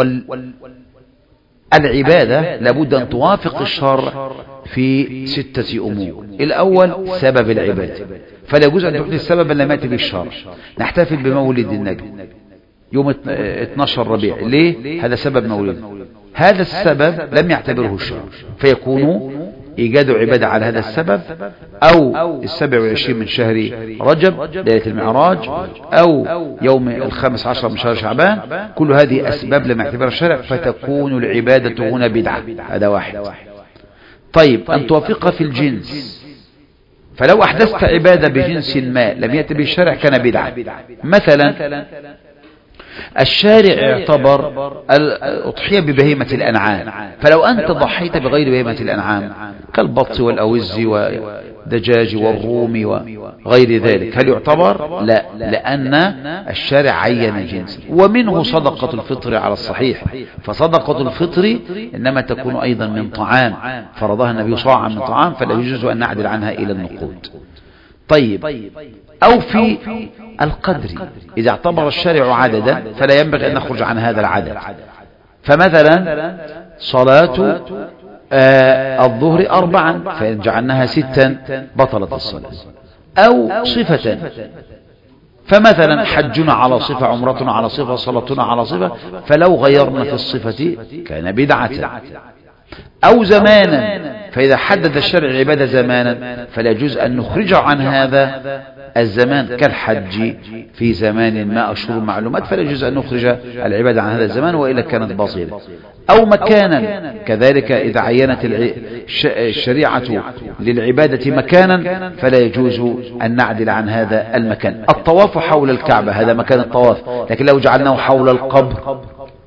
العبادة لابد أن توافق الشرع في 6 أمور. الأول سبب العبادة، فلا يجوز أن تحدث سببا لم يأتي به الشرع. نحتفل بمولد النبي يوم 12 ربيع، ليه؟ هذا سبب مولد، هذا السبب لم يعتبره الشرع، فيكون إيجاد عبادة على هذا السبب، أو 27 من شهر رجب ليلة المعراج، أو يوم 15 من شهر شعبان، كل هذه أسباب لم يعتبرها الشرع، فتكون العبادة هنا بدعة. هذا واحد. طيب، أن توافق في الجنس، فلو أحدثت عبادة بجنس ما لم يأتي به الشرع كان بدعة. مثلا الشارع اعتبر الأضحية ببهيمة الأنعام، فلو أنت ضحيت بغير بهيمة الأنعام كالبط والأوز والدجاج والروم وغير ذلك هل يعتبر؟ لا، لأن الشارع عين جنس. ومنه صدقة الفطر على الصحيح، فصدقة الفطر إنما تكون أيضا من طعام فرضها النبي صاعا من طعام، فلا يجوز أن نعدل عنها إلى النقود. طيب، أو في القدر إذا اعتبر الشارع عددا فلا ينبغي أن نخرج عن هذا العدد، فمثلا صلاة الظهر 4 فإن جعلناها 6 بطلت الصلاة. أو صفة، فمثلا حجنا على صفة، عمرتنا على صفة، صلاتنا على صفة، فلو غيرنا في الصفة كان بدعة. أو زمانا، فإذا حدد الشرع العبادة زمانا فلا يجوز أن نخرج عن هذا الزمان، كالحج في زمان ما أشهر معلومات، فلا يجوز أن نخرج العبادة عن هذا الزمان وإلا كانت باطلة. أو مكانا كذلك، إذا عينت الشريعة للعبادة مكانا فلا يجوز أن نعدل عن هذا المكان. الطواف حول الكعبة هذا مكان الطواف، لكن لو جعلناه حول القبر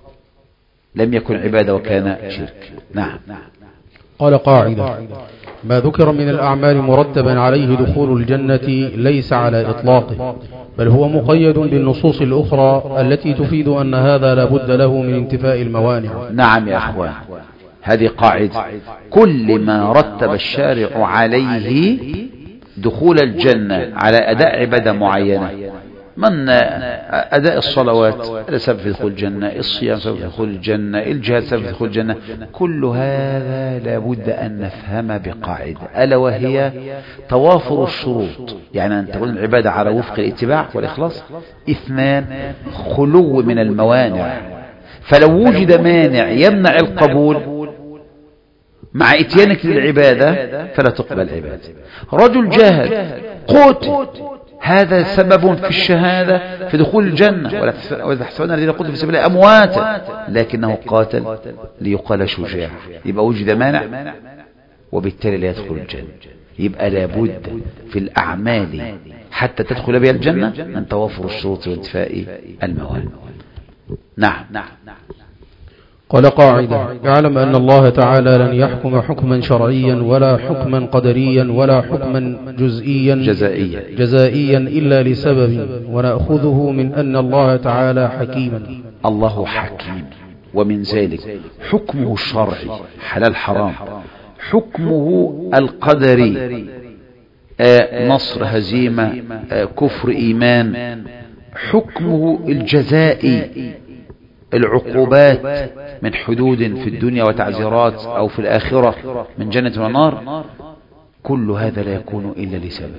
لم يكن عبادة وكان شرك. نعم. قال: قاعدة: ما ذكر من الأعمال مرتبا عليه دخول الجنة ليس على إطلاقه، بل هو مقيد بالنصوص الأخرى التي تفيد أن هذا لا بد له من انتفاء الموانع. نعم يا أخوان، هذه قاعدة: كل ما رتب الشارع عليه دخول الجنة على أداء عبادة معينة من أداء الصلوات هذا سبب في دخول الجنة، الصيام سبب في دخول الجنة، الجهاد سبب في دخول الجنة. كل هذا لابد أن نفهم بقاعدة ألا وهي توافر الشروط، يعني أن تكون العبادة على وفق الاتباع والإخلاص. 2 خلو من الموانع، فلو وجد مانع يمنع القبول مع اتيانك للعبادة فلا تقبل عبادة. رجل جاهد قتل، هذا سبب في الشهادة في دخول الجنة، ولا تحسبن الذين قتلوا في سبيل الله أمواتا لكنه قاتل ليقال شجاع. يبقى وجد مانع وبالتالي لا يدخل الجنة. يبقى لابد في الأعمال حتى تدخل بها الجنة من توافر الشروط وانتفاء الموانع. نعم. قال قاعدة: اعلم أن الله تعالى لن يحكم حكما شرعيا ولا حكما قدريا ولا حكما جزائيا إلا لسبب، ونأخذه من أن الله تعالى حكيما. الله حكيم، ومن ذلك حكمه الشرعي حلال حرام، حكمه القدري نصر هزيمة كفر إيمان، حكمه الجزائي العقوبات من حدود في الدنيا وتعزيرات أو في الآخرة من جنة ونار. كل هذا لا يكون إلا لسبب،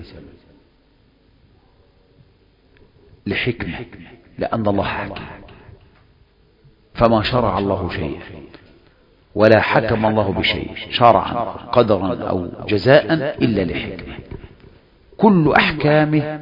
لحكمة، لأن الله حكيم. فما شرع الله شيئا ولا حكم الله بشيء شرعا قدرا أو جزاء إلا لحكمة. كل أحكامه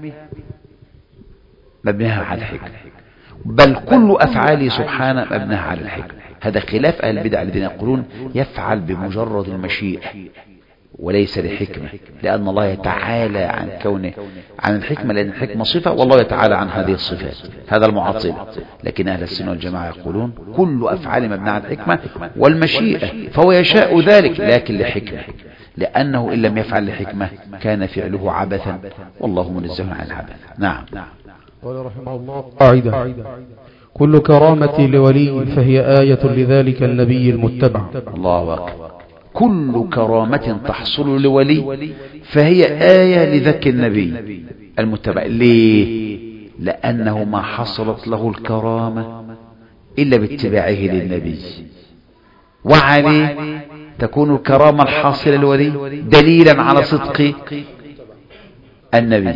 مبناها على الحكمة، بل كل أفعاله سبحانه مبناها على الحكمة. هذا خلاف أهل البدع الذين يقولون يفعل بمجرد المشيئة وليس لحكمة، لأن الله يتعالى عن كونه عن الحكمة، لأن الحكمة صفة والله يتعالى عن هذه الصفات. هذا المعطلة. لكن أهل السنة والجماعة يقولون كل أفعال مبناها على الحكمة والمشيئة، فهو يشاء ذلك لكن لحكمة، لأنه إن لم يفعل لحكمة كان فعله عبثا، والله منزه عن العبث. نعم. قال رحمه الله قاعدة: كل كرامة لولي فهي آية لذلك النبي المتبع. الله أكبر. كل كرامة تحصل لولي فهي آية لذاك النبي المتبع. ليه؟ لأنه ما حصلت له الكرامة إلا باتباعه للنبي، وعليه تكون الكرامة الحاصلة لولي دليلا على صدق النبي.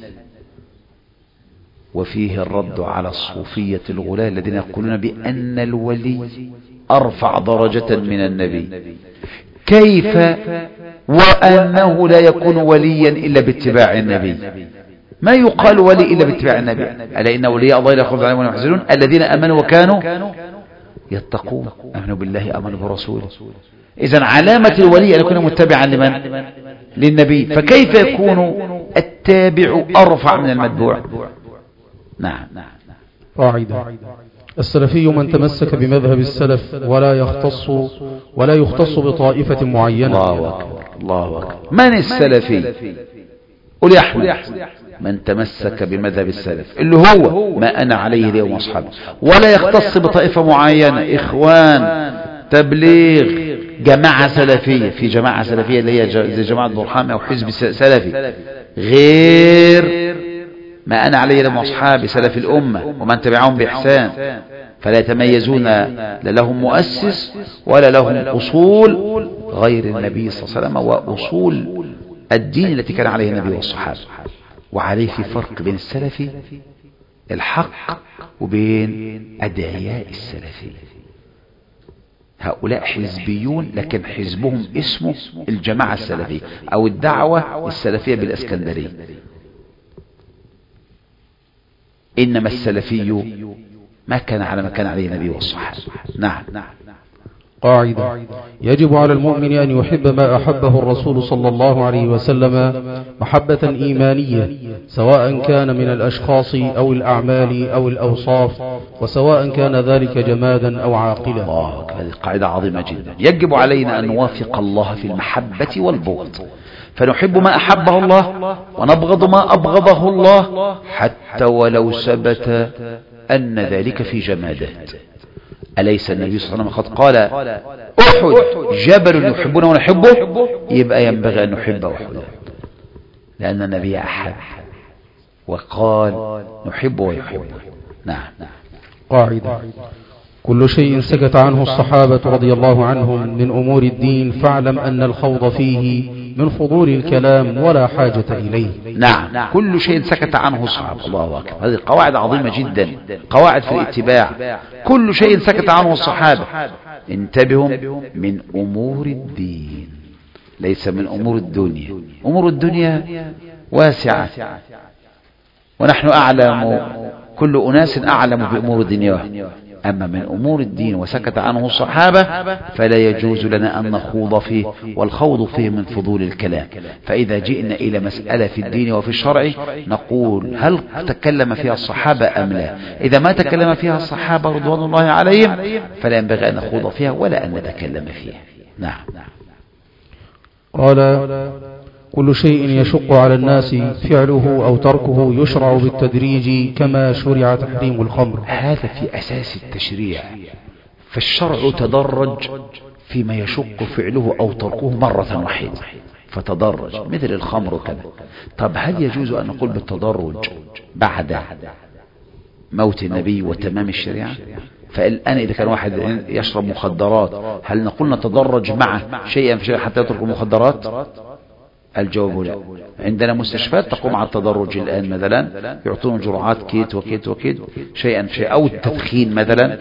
وفيه الرد على الصوفية الغلاة الذين يقولون بأن الولي أرفع درجة من النبي. كيف وأنه لا يكون وليا إلا باتباع النبي؟ ما يقال ولي إلا باتباع النبي؟ ألا إن ولي الله لا خوف عليهم ولا هم يحزنون الذين آمنوا وكانوا يتقون. آمنوا بالله آمنوا برسوله. إذن علامة الولي أن يكون متبعا لمن؟ للنبي. فكيف يكون التابع أرفع من المتبوع؟ نعم. قاعدة: السلفي من تمسك بمذهب السلف ولا يختص بطائفة معينة. الله أكبر. الله أكبر. من السلفي؟ قل يا أحمد. من تمسك بمذهب السلف اللي هو ما أنا عليه اليوم وأصحابي، ولا يختص بطائفة معينة، إخوان، تبليغ، جماعة سلفية، في جماعة سلفية اللي هي زي جماعة برحام أو حزب سلفي، غير ما أنا عليه اليوم وأصحابي سلف الأمة ومن تبعهم بإحسان، فلا يتميزون لا لهم مؤسس ولا لهم أصول غير النبي صلى الله عليه وسلم وأصول الدين التي كان عليه النبي والصحابة. وعليه في فرق بين السلفي الحق وبين أدعياء السلفي. هؤلاء حزبيون لكن حزبهم اسمه الجماعة السلفية أو الدعوة السلفية بالإسكندرية. إنما السلفي ما كان على ما كان عليه النبي والصحابة. نعم. قاعدة: يجب على المؤمن أن يحب ما أحبه الرسول صلى الله عليه وسلم محبة إيمانية، سواء كان من الأشخاص أو الأعمال أو الأوصاف، وسواء كان ذلك جمادا أو عاقلا. الله، هذه قاعدة عظيمة جدا. يجب علينا أن نوافق الله في المحبة والبغض، فنحب ما أحبه الله ونبغض ما أبغضه الله، حتى ولو ثبت أن ذلك في جمادات. أليس النبي صلى الله عليه وسلم قد قال أحد جبل يحبونه ونحبه؟ يبقى ينبغي أن نحب أحد، لأن النبي أحد وقال نحب ويحب. نعم. قاعدة: كل شيء سكت عنه الصحابة رضي الله عنهم من أمور الدين فاعلم أن الخوض فيه من فضول الكلام ولا حاجة إليه. نعم، كل شيء سكت عنه الصحابة. الله أكبر، هذه قواعد عظيمة جدا، قواعد في الاتباع. كل شيء سكت عنه الصحابة، انتبهوا، من أمور الدين، ليس من أمور الدنيا. أمور الدنيا واسعة، ونحن أعلم، كل أناس أعلم بأمور الدنيا. أما من أمور الدين وسكت عنه الصحابة فلا يجوز لنا أن نخوض فيه، والخوض فيه من فضول الكلام. فإذا جئنا إلى مسألة في الدين وفي الشرع نقول هل تكلم فيها الصحابة أم لا؟ إذا ما تكلم فيها الصحابة رضوان الله عليهم فلا ينبغي أن نخوض فيها ولا أن نتكلم فيها. نعم. قال: كل شيء يشق على الناس فعله أو تركه يشرع بالتدريج كما شرع تحريم الخمر. هذا في أساس التشريع، فالشرع تدرج فيما يشق فعله أو تركه مرة واحدة، فتدرج مثل الخمر وكذا. طب هل يجوز أن نقول بالتدرج بعد موت النبي وتمام الشريعة؟ فالآن إذا كان واحد يشرب مخدرات هل نقول نتدرج معه شيئا فشيئا حتى يترك المخدرات؟ الجواب لا. عندنا مستشفيات تقوم على التدرج الآن، مثلا يعطون جرعات كيت وكيت وكيت شيئا فشيئا، أو التدخين مثلا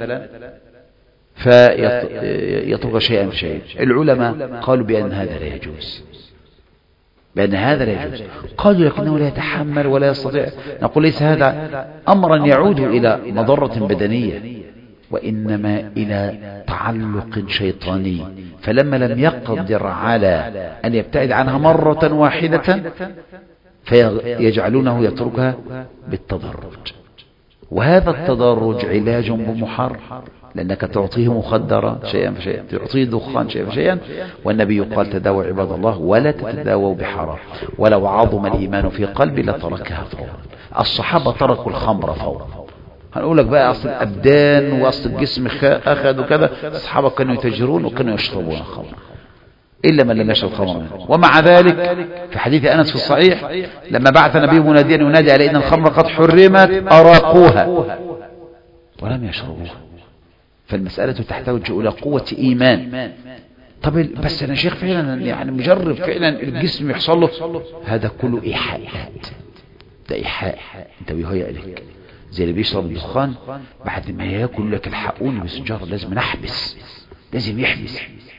فيترك شيئا فشيئا. العلماء قالوا بأن هذا لا يجوز، بأن هذا لا يجوز. قالوا لكنه لا يتحمل ولا يستطيع. نقول ليس هذا أمرا يعود إلى مضرة بدنية، وإنما إلى تعلق شيطاني. فلما لم يقدر على أن يبتعد عنها مرة واحدة فيجعلونه يتركها بالتدرج، وهذا التدرج علاج بمحرم، لأنك تعطيه مخدرا شيئا فشيئا، تعطيه دخان شيئا فشيئا، والنبي قال تداووا عباد الله ولا تتداووا بحرام، ولو عظم الإيمان في قلبي لتركها فورا. الصحابة تركوا الخمر فورا. هنقول لك بقى أصل الأبدان وأصل الجسم أخذ وكذا، الصحابة كانوا يتجرون وكانوا يشربون الخمر إلا من لم يشرب خمر منه. ومع ذلك في حديث أنس في الصحيح لما بعث النبي مناديا ينادي على أن الخمر قد حرمت أراقوها ولم يشربوها. فالمسألة تحتاج إلى قوة إيمان. طب بس أنا شيخ فعلا يعني مجرب فعلا الجسم يحصل له هذا كله إيحاءات، ده إيحاء أنت بيهيأ لك، زي اللي بيشرب الدخان بعد ما ياكل لك الحقوني بسجارة لازم نحبس، لازم يحبس.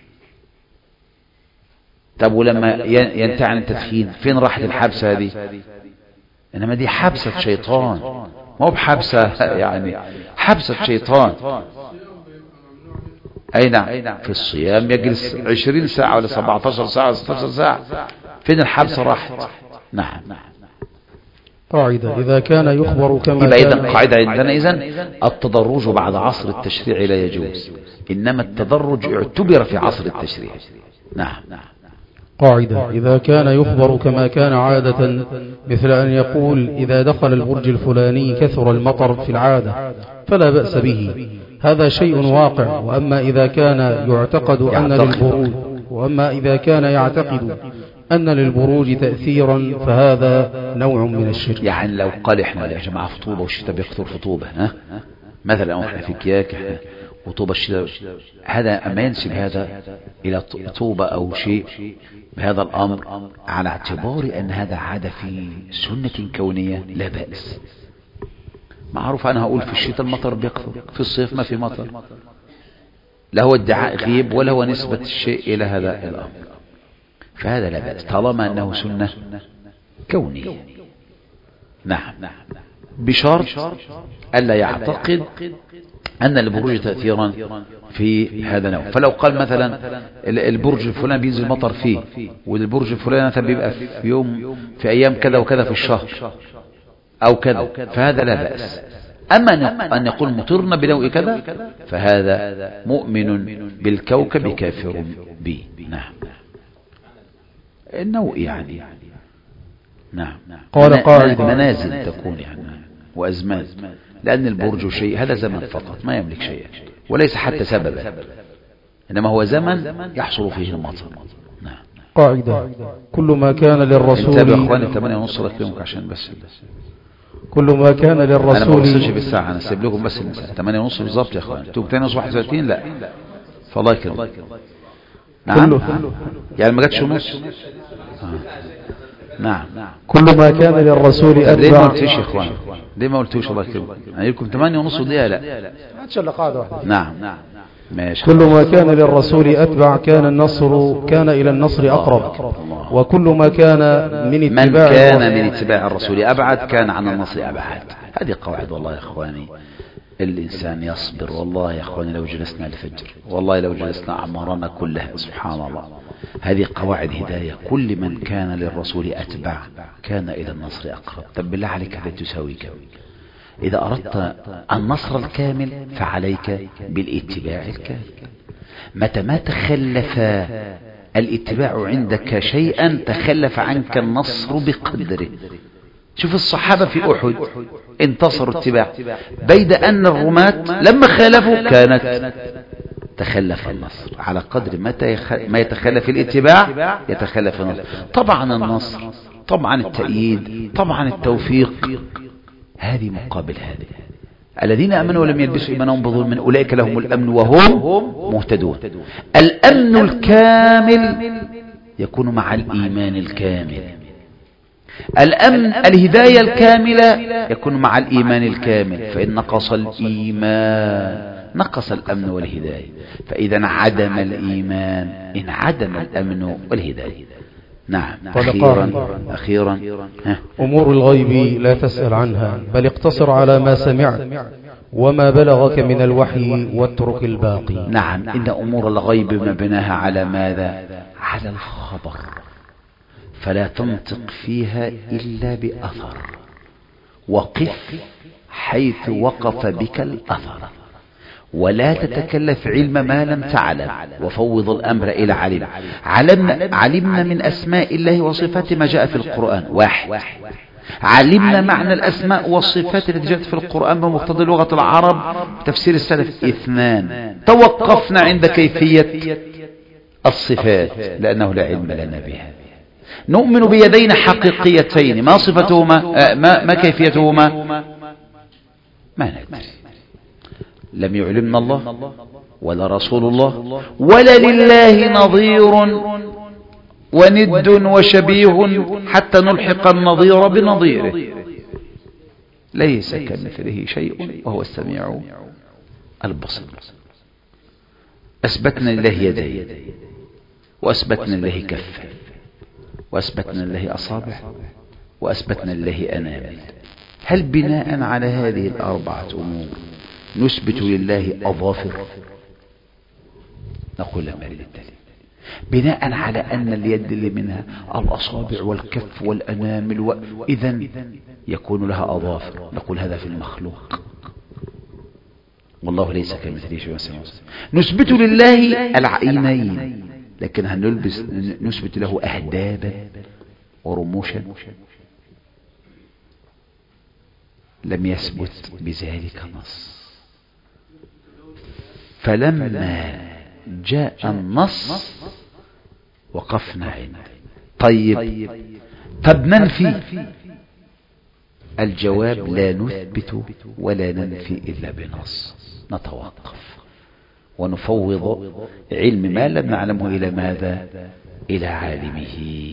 طب ولما ينتهي عن التدخين فين راحت الحبسة هذه؟ انما دي حبسة شيطان، ما هو بحبسة يعني حبسة شيطان. اي نعم، في الصيام يجلس 20 ساعة ولا 17 ساعة 16 ساعة، فين الحبسة راحت؟ نعم. قاعدة: إذا كان يخبر كما يبقى إذن قاعدة عندنا إذن التدرج بعد عصر التشريع لا يجوز، إنما التدرج اعتبر في عصر التشريع. نعم. قاعدة: إذا كان يخبر كما كان عادة، مثل أن يقول إذا دخل البرج الفلاني كثر المطر في العادة فلا بأس به، هذا شيء واقع. وأما إذا كان يعتقد أن للبروج تأثيرا فهذا نوع من الشرك. يعني لو قال إحنا يا جماعة في طوبة والشتاء بيكثر في طوبة، مثلا إحنا في كياك وطوبة الشتاء، هذا أما ينسب هذا إلى طوبة أو شيء بهذا الأمر على اعتبار أن هذا عادة في سنة كونية لا بأس. معروف أنا هقول في الشتاء المطر بيكثر، في الصيف ما في مطر، لا هو ادعاء غيب ولا هو نسبة الشيء إلى هذا الأمر، فهذا لا بأس طالما أنه سنة كونية. نعم، بشرط ألا يعتقد أن البروج تأثيرا في هذا النوع. فلو قال مثلا البرج الفلاني بينزل مطر فيه، والبرج الفلاني مثلا بيبقى في يوم في أيام كذا وكذا في الشهر أو كذا، فهذا لا بأس. أما أن يقول مطرنا بنوع كذا فهذا مؤمن بالكوكب كافر به. نعم، النوع يعني. نعم. قال قاعدة: منازل تكون يعني وأزمان، لأن البرج شيء هذا زمن فقط ما يملك شيئا وليس حتى سببا، إنما هو زمن يحصل فيه المطر. نعم. قاعدة: كل ما كان للرسول. انتبه يا أخواني 8:30 لك يومك عشان بس كل ما كان للرسول. انا ما بوصلش بالساعة، انا سيب لكم بس 8:30 بالظبط يا اخوان. انتوا 2:30 31 لا فالله يكرمك. نعم يعني ما جاتش ونص. نعم كل ما كان للرسول أتبع. ليه ما أتبع. قلتوش يا اخوان؟ ليه ما قلتوش؟ الله يكرمك. يعني لكم 8:30 دقيقة لا ما تشل قاعدة واحدة. نعم ماشي. كل ما كان للرسول أتبع كان إلى النصر أقرب. وكل ما كان من اتباع الرسول أبعد كان عن النصر أبعد. هذه قواعد والله يا إخواني. الإنسان يصبر والله يا إخواني. لو جلسنا الفجر والله لو جلسنا أعمارنا كلها سبحان الله. هذه قواعد هداية. كل من كان للرسول أتبع كان إلى النصر أقرب. طب بالله عليك هذا تساوي كم؟ إذا أردت النصر الكامل فعليك بالاتباع الكامل. متى ما تخلف الاتباع عندك شيئا تخلف عنك النصر بقدره. شوف الصحابة في أحد انتصروا اتباع، بيد أن الرماة لما خالفوا كانت تخلف النصر. على قدر ما يتخلف الاتباع يتخلف النصر. طبعا النصر، طبعا التأييد، طبعا التوفيق، هذه مقابل هذه. الذين آمنوا ولم يلبسوا إيمانهم بظلم أولئك لهم الأمن وهم مهتدون. الأمن الكامل يكون مع الإيمان الكامل. الأمن الهداية الكاملة يكون مع الإيمان الكامل. فإن نقص الإيمان نقص الأمن والهداية. فإذا انعدم الإيمان انعدم الأمن والهداية. نعم. أخيرا أمور الغيب لا تسأل عنها بل اقتصر على ما سمعت وما بلغك من الوحي واترك الباقي. نعم. إن أمور الغيب مبناها على ماذا؟ على الخبر. فلا تنطق فيها إلا بأثر. وقف حيث وقف بك الأثر. ولا تتكلف علم ما لم تعلم. وفوض الأمر إلى علم. علمنا من أسماء الله وصفاته ما جاء في القرآن 1. علمنا معنى الأسماء والصفات التي جاءت في القرآن بمقتضى لغة العرب تفسير السلف 2. توقفنا عند كيفية الصفات لأنه لا علم لنا بها. نؤمن بيدين حقيقيتين ما صفتهما ما كيفيتهما ما ندري. لم يعلمنا الله ولا رسول الله ولا لله نظير وند وشبيه حتى نلحق النظير بنظيره. ليس كمثله شيء وهو السميع البصير. أثبتنا لله يدين وأثبتنا لله كفة وأثبتنا لله أصابع وأثبتنا لله أنامل. هل بناء على هذه الأربعة أمور نثبت لله أظافر؟ نقول لا ما للدليل. بناء على أن اليد اللي منها الأصابع والكف والأنامل إذن يكون لها أظافر، نقول هذا في المخلوق والله ليس كمثله شيء. نثبت لله العينين لكن نثبت له أهدابا ورموشا؟ لم يثبت بذلك نص. فلما جاء النص وقفنا عنده. طب ننفي؟ الجواب لا نثبت ولا ننفي إلا بنص. نتوقف ونفوض علم ما لم نعلمه إلى ماذا؟ إلى عالمه.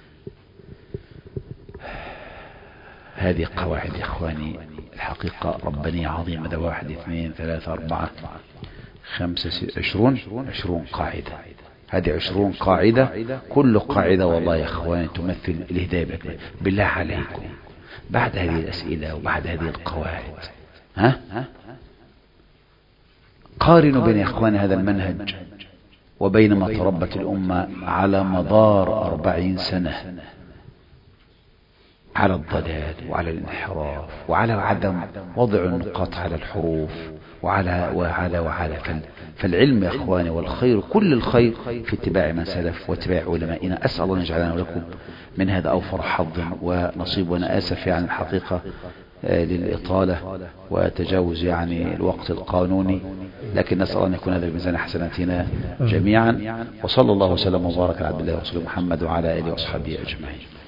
هذه قواعد يا إخواني الحقيقة ربانية عظيمة. ده 1 2 3 4 5 6 20 قاعدة. هذه 20 قاعدة. كل قاعدة والله يا إخواني تمثل الهداية. بالله عليكم بعد هذه الأسئلة وبعد هذه القواعد قارنوا بين يا إخواني هذا المنهج وبين ما تربت الأمة على مدار 40 سنة على الضلال وعلى الانحراف وعلى عدم وضع النقاط على الحروف وعلى فالعلم يا إخواني والخير كل الخير في اتباع من سلف واتباع علمائنا. أسأل الله أن يجعلنا ولكم من هذا أوفر حظ ونصيب. وأنا آسف يعني الحقيقة للإطالة وتجاوز يعني الوقت القانوني، لكن نسأل أن يكون هذا بميزان حسناتنا جميعا. وصلى الله وسلم وبارك على عبد الله ورسوله محمد وعلى آله وأصحابه أجمعين.